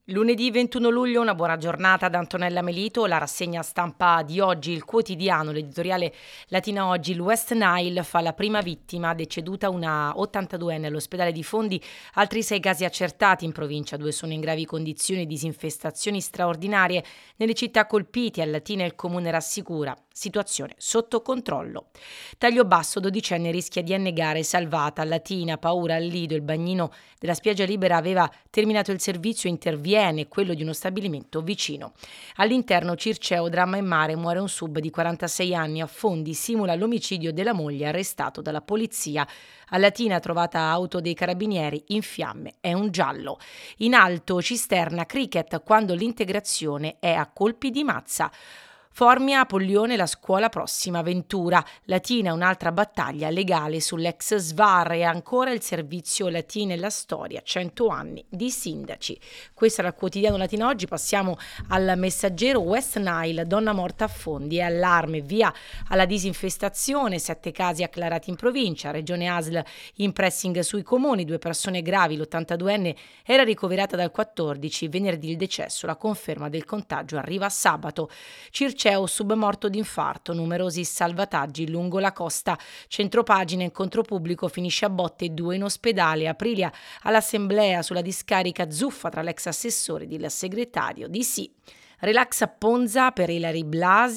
Lunedì 21 luglio, una buona giornata da Antonella Melito, la rassegna stampa di oggi, il quotidiano, l'editoriale Latina Oggi, il West Nile fa la prima vittima, deceduta una 82enne all'ospedale di Fondi, altri 6 casi accertati in provincia, 2 sono in gravi condizioni, disinfestazioni straordinarie nelle città colpite, a Latina il comune rassicura, situazione sotto controllo. Taglio basso, dodicenne rischia di annegare, salvata, a Latina, paura al lido, il bagnino della spiaggia libera aveva terminato il servizio, interviene quello di uno stabilimento vicino. All'interno Circeo, dramma in mare, muore un sub di 46 anni a Fondi, simula l'omicidio della moglie arrestato dalla polizia. A Latina trovata auto dei carabinieri in fiamme, è un giallo. In alto Cisterna, cricket quando l'integrazione è a colpi di mazza. Formia, Poglione, la scuola prossima, Ventura, Latina un'altra battaglia legale sull'ex Svar e ancora il servizio Latina e la storia, 100 anni di sindaci. Questo era il quotidiano Latina Oggi, passiamo al Messaggero. West Nile, donna morta a Fondi, è allarme, via alla disinfestazione, 7 casi acclarati in provincia, regione ASL in pressing sui comuni, 2 persone gravi, l'82enne era ricoverata dal 14, venerdì il decesso, la conferma del contagio arriva sabato. Circeo submorto d'infarto, numerosi salvataggi lungo la costa, centropagina, incontro pubblico finisce a botte, 2 in ospedale, Aprilia all'assemblea sulla discarica zuffa tra l'ex assessore ed il segretario di Sì. Relax a Ponza per Ilary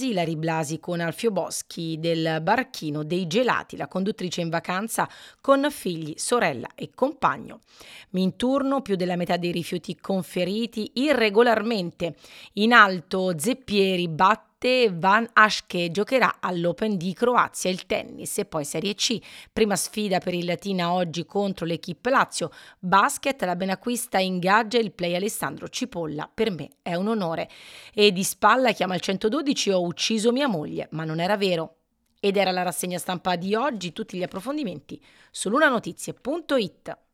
Blasi con Alfio Boschi del barchino dei gelati, la conduttrice in vacanza con figli, sorella e compagno. Minturno, più della metà dei rifiuti conferiti irregolarmente. In alto Zeppieri batte Van Aschke, giocherà all'Open di Croazia, il tennis e poi Serie C. Prima sfida per il Latina oggi contro l'Equipe Lazio. Basket, la Benacquista ingaggia il play Alessandro Cipolla, per me è un onore. E di spalla chiama il 112, ho ucciso mia moglie, ma non era vero. Ed era la rassegna stampa di oggi, tutti gli approfondimenti su lunanotizie.it.